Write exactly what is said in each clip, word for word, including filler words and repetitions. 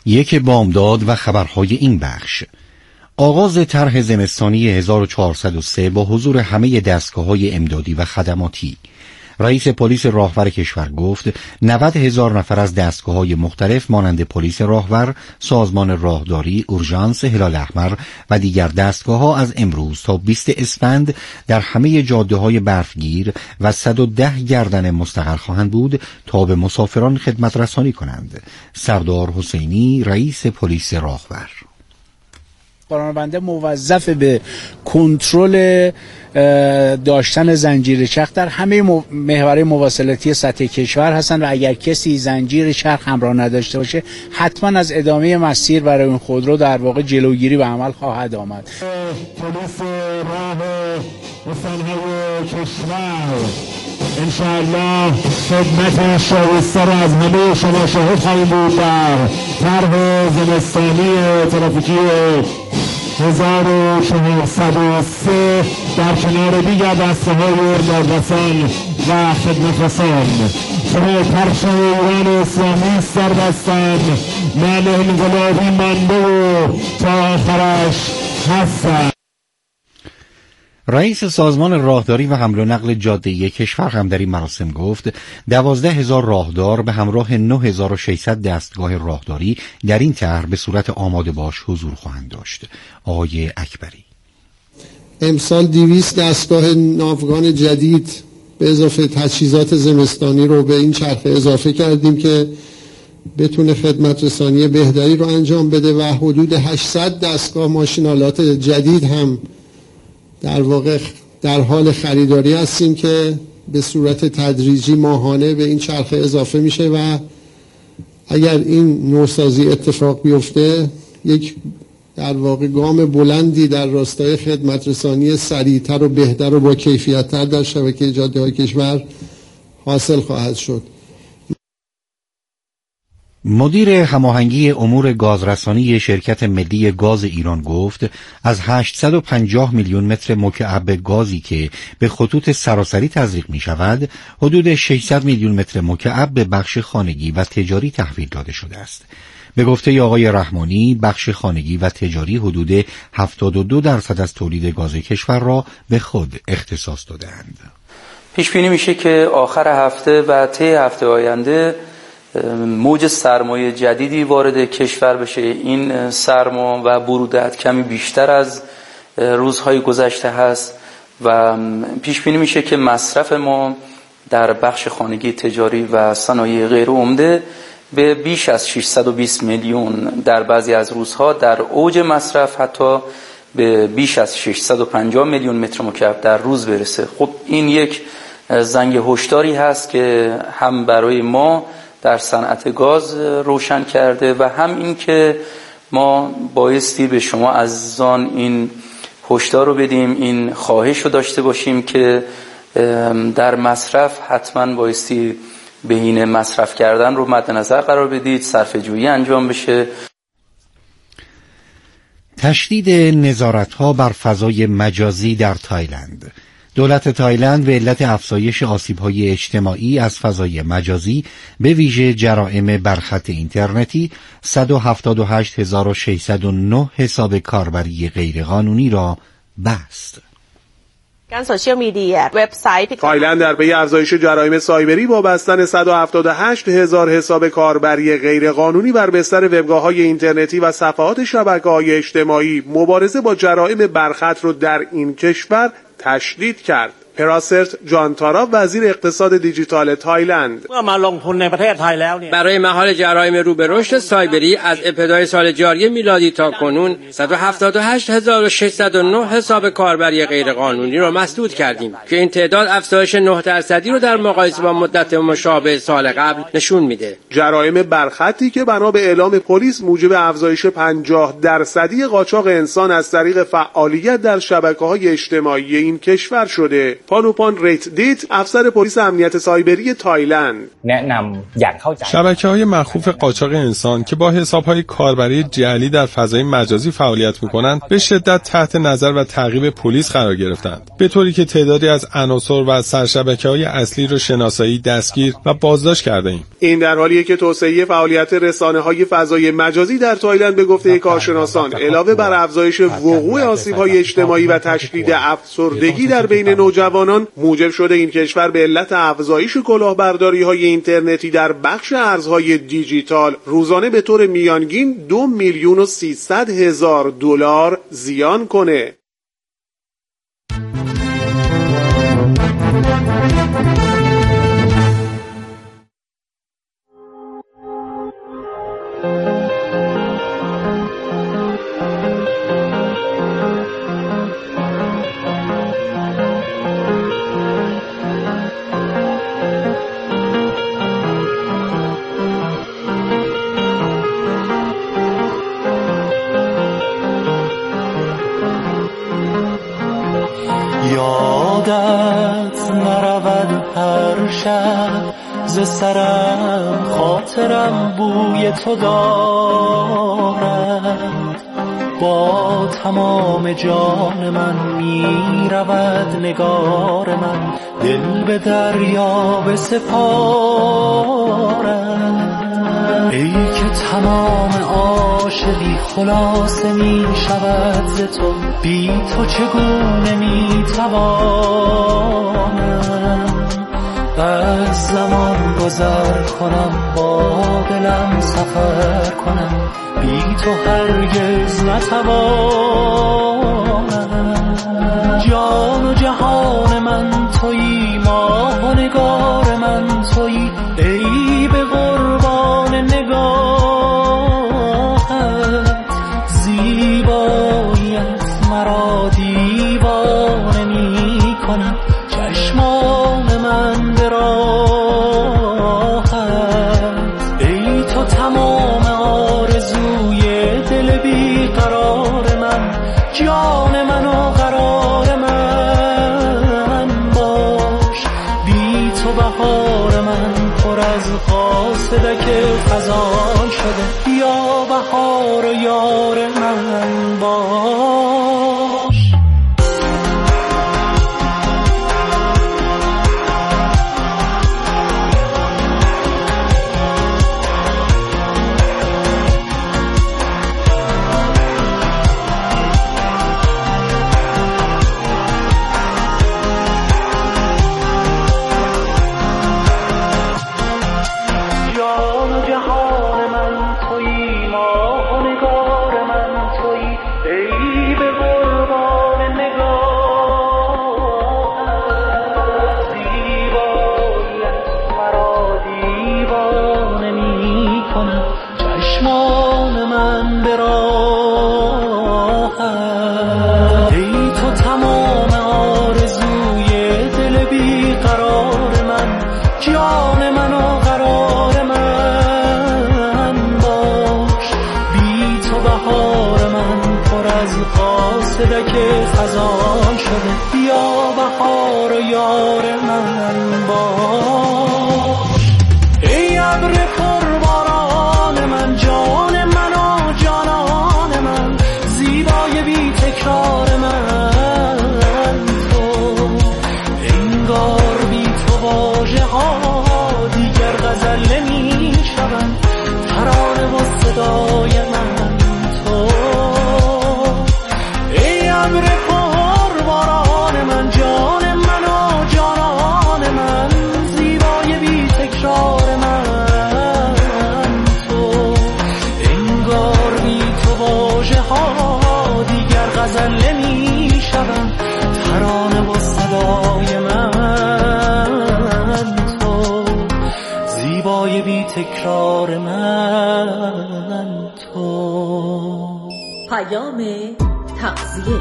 یک بامداد و خبرهای این بخش. آغاز طرح زمستانی هزار و چهارصد و سه با حضور همه دستگاه‌های امدادی و خدماتی. رئیس پلیس راهور کشور گفت نود هزار نفر از دستگاه‌های مختلف مانند پلیس راهور، سازمان راهداری، اورژانس، هلال احمر و دیگر دستگاه‌ها از امروز تا بیست اسفند در همه جاده‌های برفگیر و صد و ده گردن مستقر خواهند بود تا به مسافران خدمت رسانی کنند. سردار حسینی، رئیس پلیس راهور: بنده موظف به کنترل داشتن زنجیر چرخ در همه محورهای مواصلاتی سطح کشور هستند و اگر کسی زنجیر چرخ همراه نداشته باشه حتما از ادامه مسیر برای اون خودرو در واقع جلوگیری به عمل خواهد آمد. پلیس راه رسانه‌های کشور انشاءالله خدمت شایسته را از همه شما شاهد خواهیم بود در طرح زمستانی ترافیکی هزار و چهارصد و سه در کنار دیگر دسته‌های دادرسان و خدمترسان که پرچم ایران اسلامی سر بستند، من انقلابی مانده و تا آخرش هستم. رئیس سازمان راهداری و حمل و نقل جاده‌ای کشور هم در این مراسم گفت دوازده هزار راهدار به همراه نه هزار و ششصد دستگاه راهداری در این طرح به صورت آماده باش حضور خواهند داشت. آقای اکبری: امسال دویست دستگاه ناوگان جدید به اضافه تجهیزات زمستانی رو به این چرخه اضافه کردیم که بتونه خدمت رسانی بهتری رو انجام بده و حدود هشتصد دستگاه ماشینالات جدید هم در واقع در حال خریداری هستیم که به صورت تدریجی ماهانه به این چرخه اضافه میشه و اگر این نوسازی اتفاق بیفته یک در واقع گام بلندی در راستای خدمت رسانی سریعتر و بهتر و با کیفیت‌تر در شبکه جاده‌های کشور حاصل خواهد شد. مدیر هماهنگی امور گازرسانی شرکت ملی گاز ایران گفت از هشتصد و پنجاه میلیون متر مکعب گازی که به خطوط سراسری تزریق می شود، حدود ششصد میلیون متر مکعب به بخش خانگی و تجاری تحویل داده شده است. به گفته آقای رحمانی، بخش خانگی و تجاری حدود هفتاد و دو درصد از تولید گاز کشور را به خود اختصاص دادند. پیش بینی میشه که آخر هفته و طی هفته آینده موج سرمایه جدیدی وارد کشور بشه. این سرما و برودت کمی بیشتر از روزهای گذشته هست و پیش بینی میشه که مصرف ما در بخش خانگی، تجاری و صنایع غیر عمده به بیش از ششصد و بیست میلیون، در بعضی از روزها در اوج مصرف حتی به بیش از ششصد و پنجاه میلیون متر مکعب در روز برسه. خب این یک زنگ هشداری هست که هم برای ما در صنعت گاز روشن کرده و هم این که ما بایستی به شما عزیزان این هشدار رو بدیم، این خواهش رو داشته باشیم که در مصرف حتما بایستی بهینه مصرف کردن رو مد نظر قرار بدید، صرفه‌جویی انجام بشه. تشدید نظارت‌ها بر فضای مجازی در تایلند. دولت تایلند به علت افزایش آسیب‌های اجتماعی از فضای مجازی به ویژه جرائم بر خط اینترنتی صد و هفتاد و هشت هزار و ششصد و نه حساب کاربری غیرقانونی را بست. تایلند در پی افزایش جرایم سایبری با بستن صد و هفتاد و هشت هزار حساب کاربری غیرقانونی بر بستر وبگاه‌های اینترنتی و صفحات شبکه‌های اجتماعی مبارزه با جرایم برخط را در این کشور تشدید کرد. پراسرت جانتارا، وزیر اقتصاد دیجیتال تایلند: برای مهار جرایم رو به رشد سایبری از ابتدای سال جاری میلادی تا کنون صد و هفتاد و هشت هزار و ششصد و نه حساب کاربری غیرقانونی را مسدود کردیم که این تعداد افزایش نه درصدی رو در مقایسه با مدت مشابه سال قبل نشون میده. جرایم برخطی که بنا به اعلام پلیس موجب افزایش پنجاه درصدی قاچاق انسان از طریق فعالیت در شبکه‌های اجتماعی این کشور شده. پانوپان ریتدیت، افسر پلیس امنیت سایبری تایلند. شبکه‌های مخوف قاچاق انسان که با حساب‌های کاربری جعلی در فضای مجازی فعالیت می‌کنند، به شدت تحت نظر و تعقیب پلیس قرار گرفتند، به طوری که تعدادی از عناصر و سرشبکه‌های اصلی را شناسایی، دستگیر و بازداشت کرده ایم. این در حالیه که توسعه فعالیت رسانه‌های فضای مجازی در تایلند به گفته کارشناسان علاوه بر افزایش وقوع آسیب‌های اجتماعی و تشدید افسردگی در بین نوجوانان، موجب شده این کشور به علت افزایش کلاهبرداری‌های اینترنتی در بخش ارزهای دیجیتال روزانه به طور میانگین دو میلیون و سیصد هزار دلار زیان کنه. یادت نرود هر شب ز سرم، خاطرم بوی تو دارد، با تمام جان من می رود نگار من، دل به دریا بسپارد. ای که تمام عاشقی خلاصه می شود ز تو، بی تو چگونه می توانم از زمان گذر کنم، با دلم سفر کنم، بی تو هرگز نتوانم. جان و جهان من تویی، ماه و نگار من تویی، ای به قربان نگاهت، زیباییت مرا دیوانه می کند، چشمان من به راهت. ای تو تمام آرزوی دل بی قرار من، جان من و قرار من باش، بی تو بهار من پر از قاصدک خزان شده، یا بهار و یار من باش. که خزان شده، یا بهار و یار من باش. ای ابر پرباران من، جان من و جانان من، زیبای بی تکرار من تو، انگار بی تو واژه ها دیگر غزل نمی شوند، ترانه و صدای من تو. ابر پرباران من، جان من و جانان من، زیبای بی تکرار من تو، انگار بی تو واژه ها دیگر غزل نمی شوند، ترانه و صدای من تو، زیبای بی تکرار من تو. پیام تغذیه.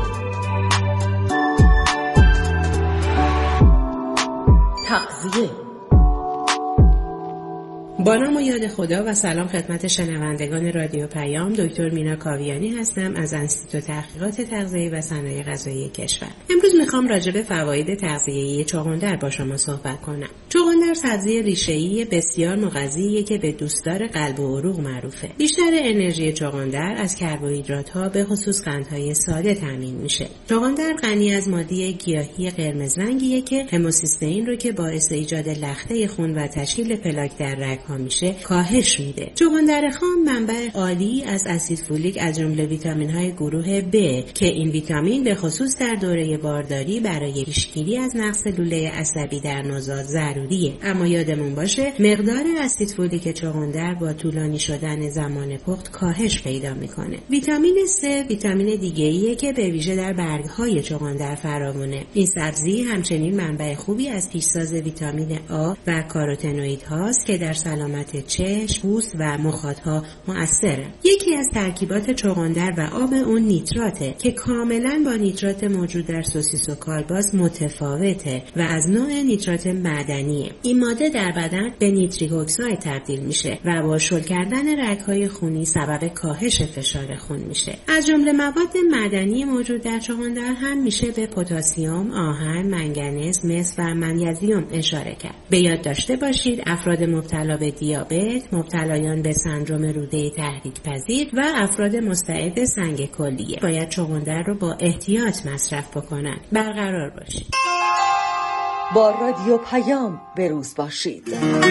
تغذیه با نام و یاد خدا و سلام خدمت شنوندگان رادیو پیام. دکتر مینا کاویانی هستم از انستیتو تحقیقات تغذیه و صنایع غذایی کشور. امروز میخوام راجع به فواید تغذیه‌ای چغندر با شما صحبت کنم. چغندر سبزی ریشه‌ای بسیار مغذیه که به دوستدار قلب و عروق معروفه. بیشتر انرژی چغندر از کربوهیدرات‌ها به خصوص قندهای ساده تامین میشه. چغندر غنی از ماده گیاهی قرمز رنگیه که هموسیستئین رو که باعث ایجاد لخته خون و تشکیل پلاک در رگ‌ها میشه کاهش میده. چغندر خام منبع عالی از اسید فولیک از جمله ویتامین‌های گروه ب که این ویتامین به خصوص در دوره بارداری برای پیشگیری از نقص لوله عصبی در نوزاد ضروریه. اما یادمون باشه مقدار اسید فولیک چغندر با طولانی شدن زمان پخت کاهش پیدا میکنه. ویتامین C ویتامین دیگه‌ایه که به ویژه در برگ‌های چغندر فراوونه. این سبزی همچنین منبع خوبی از پیشساز ویتامین آ و کاروتنوئید هاست که در سلامت چشم، پوست و مخاطها مؤثره. یکی از ترکیبات چغندر و آب اون نیتراته که کاملا با نیترات موجود در سوسیس و کالباس متفاوته و از نوع نیترات معدنیه. این ماده در بدن به نیتریک اکساید تبدیل میشه و با شل کردن رگ‌های خونی سبب کاهش فشار خون میشه. از جمله مواد معدنی موجود در چغندر هم میشه به پتاسیم، آهن، منگنز، مس و منیزیم اشاره کرد. به یاد داشته باشید افراد مبتلا به دیابت، مبتلایان به سندرم روده تحریک پذیر و افراد مضطرب سنگ کلیه باید چغندر رو با احتیاط مصرف بکنن. برقرار باشید. با رادیو پیام بروز باشید.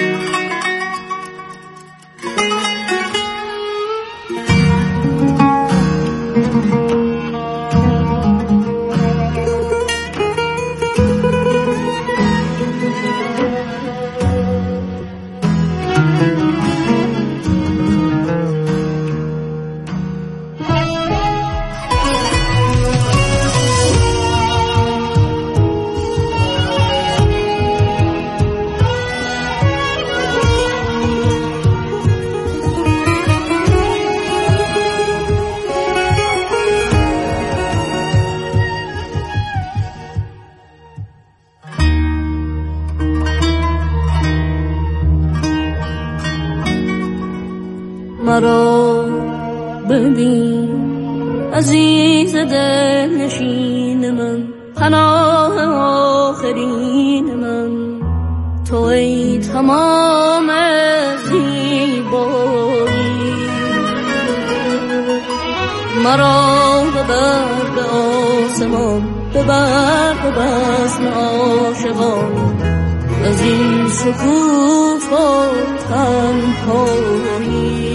مرا ببین عزیز دل نشین من، پناه آخرین من، تو ای تمام زیبایی. مرا ببر به آسمان، ببر به بزم عاشقان، از این سکوت و تنهایی.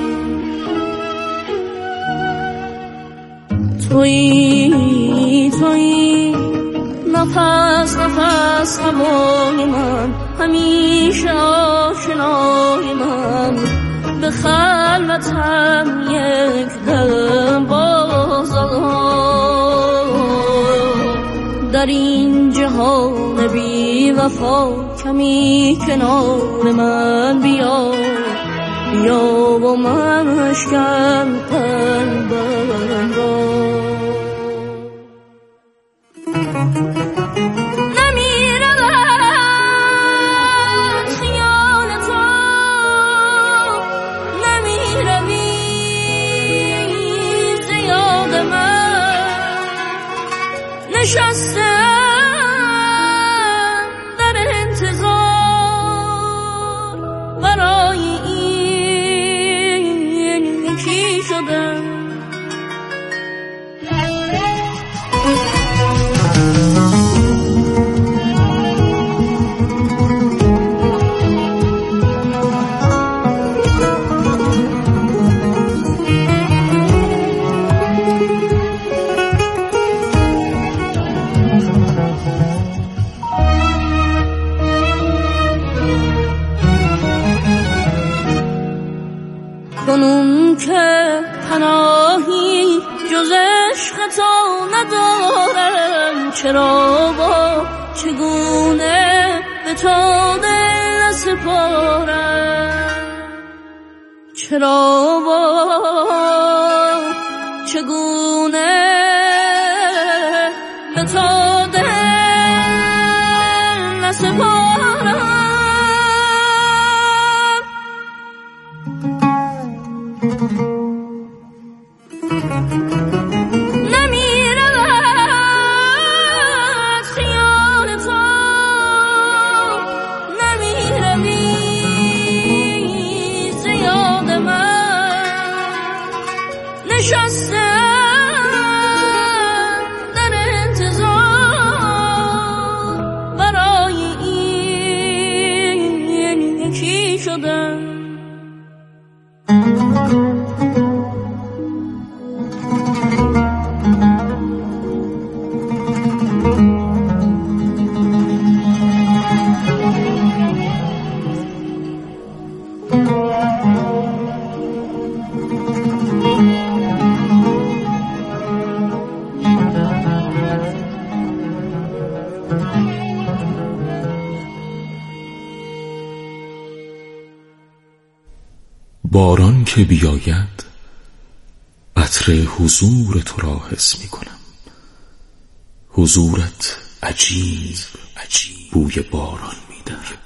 تویی تویی نفس نفس هوای من، همیشه آشنای من، به خلوتم یک دم بازآی. در این جهان بی وفا کمی کنار من بیا، بیا و من اشکن قلبم را. نشستم در انتظار، برای این یکی شدم. کنون که پناهی جز عشق تو ندارم، چرا با چگونه به تو دل سپارم، چرا با چگونه به تو دل سپارم. باران که بیاید عطر حضور تو را حس می کنم. حضورت عجیب عجیب بوی باران می دهد.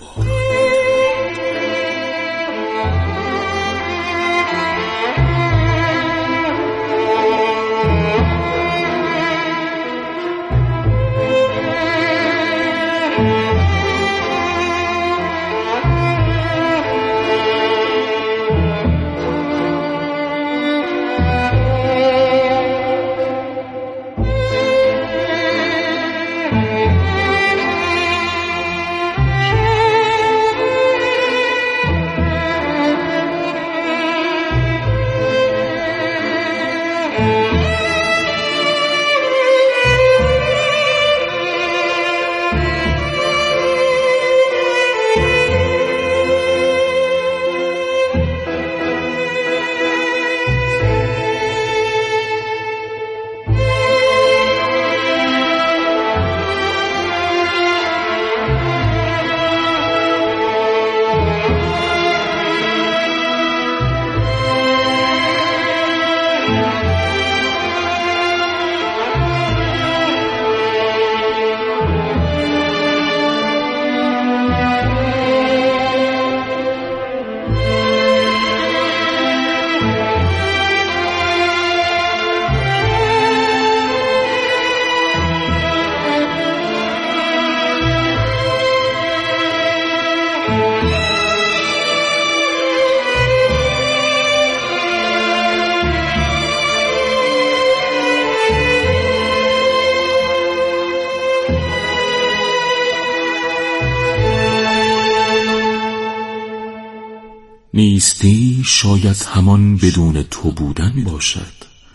نیستی شاید همان بدون تو بودن باشد.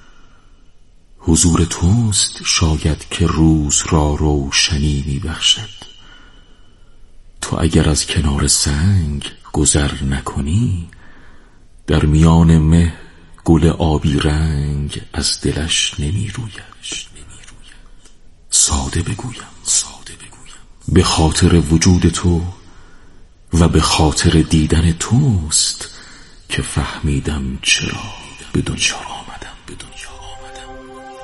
حضور توست شاید که روز را روشنی می بخشد. تو اگر از کنار سنگ گذر نکنی، در میان مه گل آبی رنگ از دلش نمی روید. ساده بگویم ساده بگویم به خاطر وجود تو و به خاطر دیدن توست که فهمیدم چرا به دنیا آمدم به دنیا آمدم.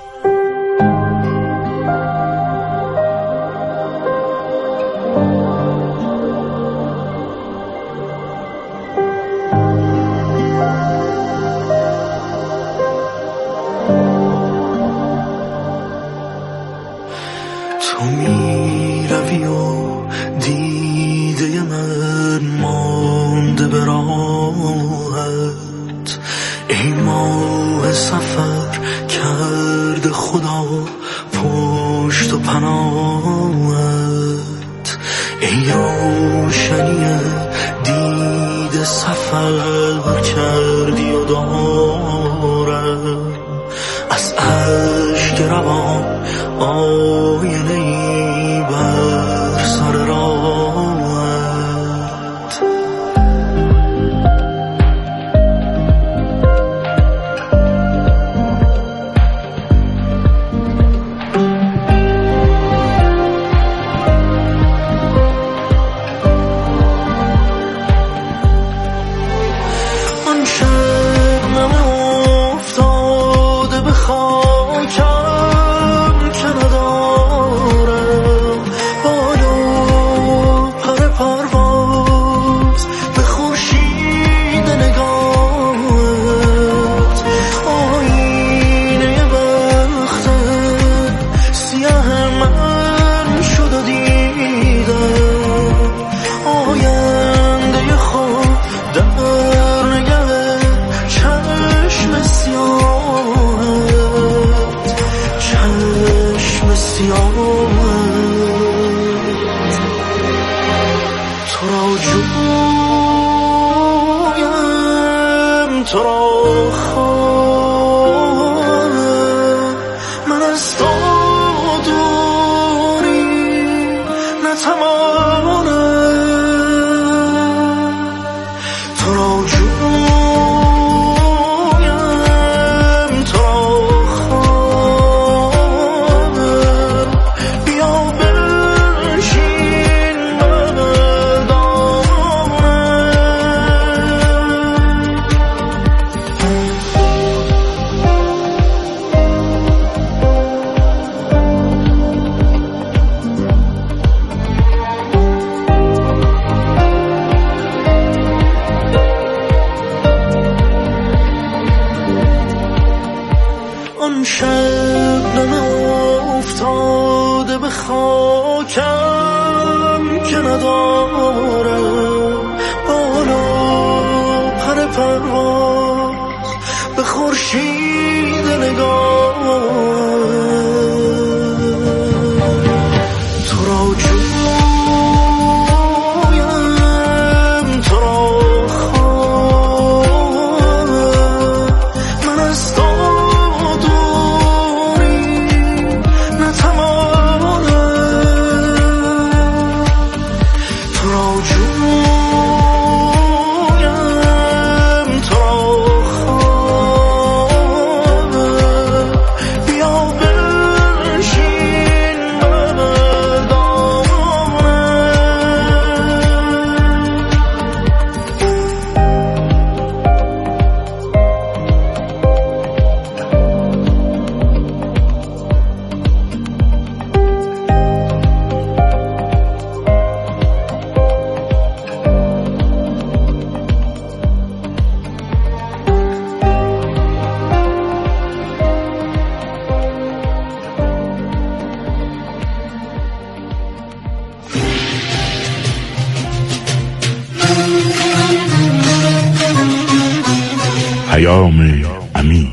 تو می روی و دیده من مانده به راهت، ای ماه سفر کرده خدا پشت و پناهت، ای روشنی دیده سفر کردی و دارم از اشک روان آینه‌ای بر سر راهت. آن شب تو را خواهم، من از تو دوری نتوانم، تو را جویم، تو را خواهم، بیا بنشین بر آن شبنم افتاده به خاکم که ندارم بالا پر پرواز، به خورشید نگاه تو را جویم، تو را خواهم، من از تو پیام امیر.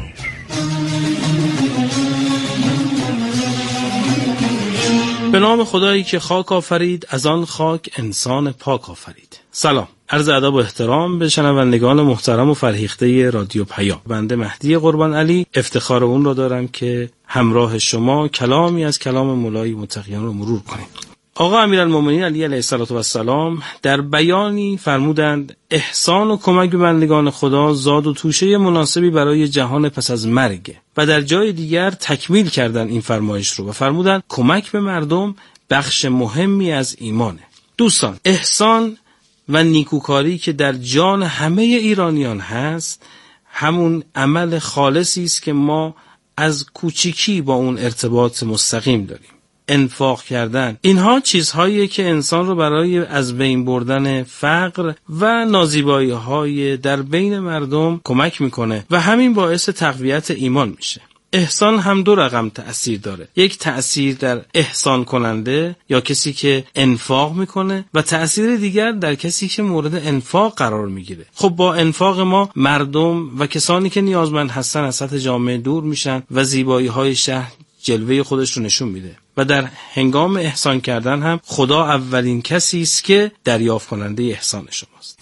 به نام خدایی که خاک آفرید، از آن خاک انسان پاک آفرید. سلام، عرض ادب و احترام به شنوندگان محترم و فرهیخته رادیو پیام. بنده مهدی قربان علی افتخار اون را دارم که همراه شما کلامی از کلام مولای متقیان رو مرور کنیم. آقا امیرالمومنین علی علیه السلام در بیانی فرمودند احسان و کمک به بندگان خدا زاد و توشه مناسبی برای جهان پس از مرگ، و در جای دیگر تکمیل کردن این فرمایش رو و فرمودند کمک به مردم بخش مهمی از ایمانه. دوستان، احسان و نیکوکاری که در جان همه ایرانیان هست همون عمل خالصی است که ما از کوچیکی با اون ارتباط مستقیم داریم. انفاق کردن، اینها چیزهایی که انسان رو برای از بین بردن فقر و نازیبایی‌های در بین مردم کمک میکنه و همین باعث تقویت ایمان میشه. احسان هم دو رقم تأثیر داره، یک تأثیر در احسان کننده یا کسی که انفاق میکنه و تأثیر دیگر در کسی که مورد انفاق قرار میگیره. خب با انفاق ما مردم و کسانی که نیازمند هستن از سطح جامعه دور میشن و زیبایی‌های شهر جلوه خودش رو نشون میده و در هنگام احسان کردن هم خدا اولین کسی است که دریافت کننده احسان شماست.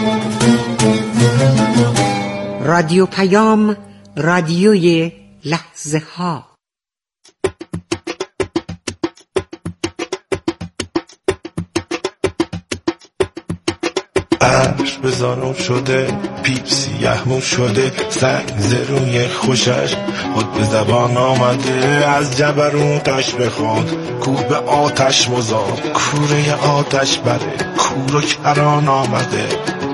رادیو پیام، رادیوی لحظه ها. عرش به زانو شده، پیپ سیه‌مو شده، سنگ زروی خوشش خود به زبان آمده. از جبروتش بخواد کوه به آتش مزاد، کوره آتش بره کور و کران آمده.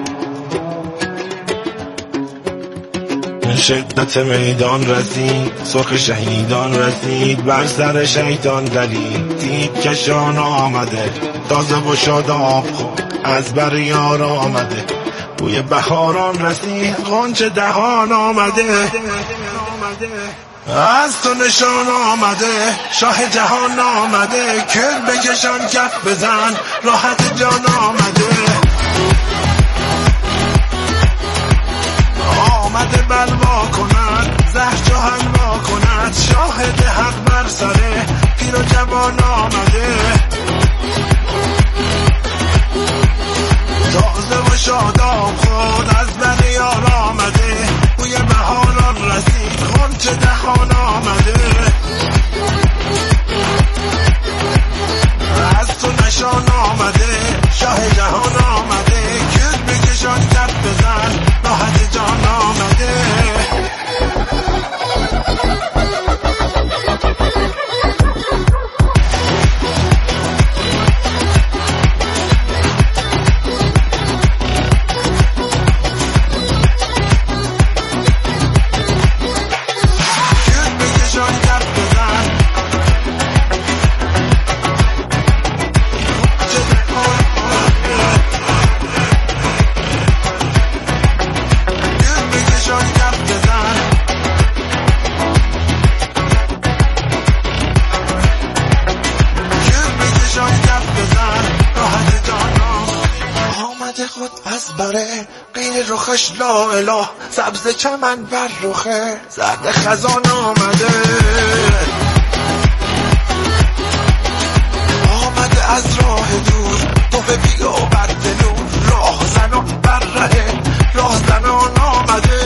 شدت میدان رسید، سرخ شهیدان رسید، بر سر شیطان دلید، دیب کشان آمده. تازه و شاداب خود از بر یار آمده، بوی بهاران رسید، غنچه دهان آمده. از تو نشان آمده، شاه جهان آمده، کل بکشان کف بزن، راحت جان آمده. آمده بلوا کند، زهر چو حلوا کند، شاهد حق بر سره پیر و جوان آمده. تازه و شاداب خود از بر یار آمده، رخش لا اله، سبز چمن بر رخه، زرد خزان آمده آمده از راه دور، تو به بیا بر دلون، راه زن و بر ره راه زنان آمده.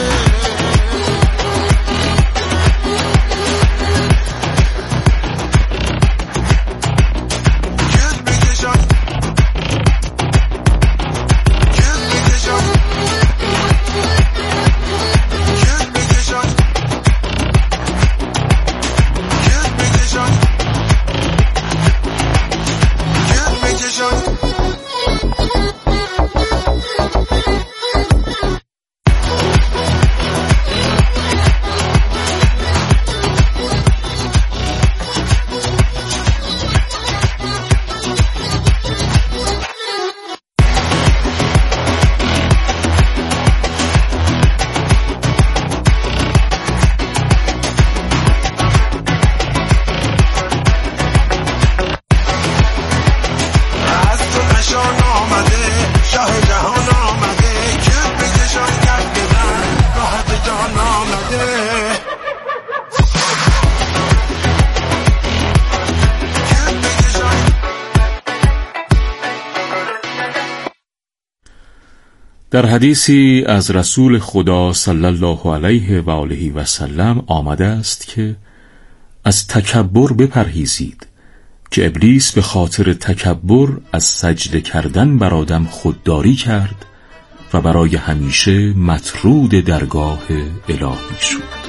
در حدیثی از رسول خدا صلی الله علیه و آله و سلم آمده است که از تکبر بپرهیزید که ابلیس به خاطر تکبر از سجده کردن بر آدم خودداری کرد و برای همیشه مطرود درگاه الهی شد.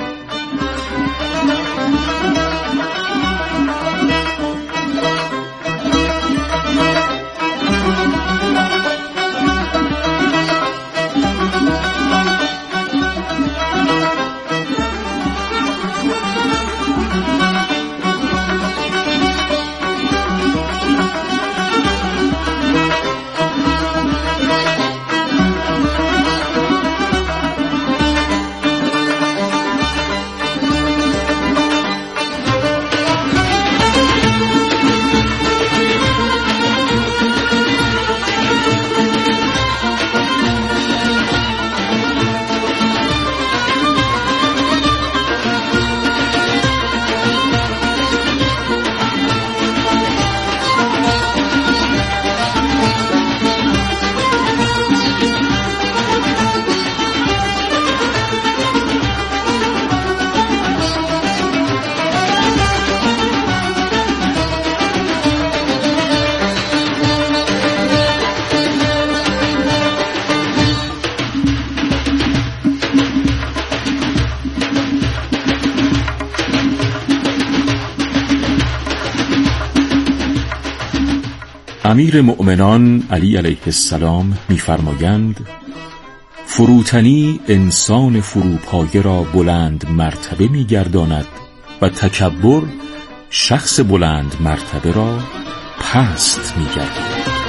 امیر مؤمنان علی علیه السلام می‌فرمایند فروتنی انسان فروپایه را بلند مرتبه می‌گرداند و تکبر شخص بلند مرتبه را پست می‌گرداند.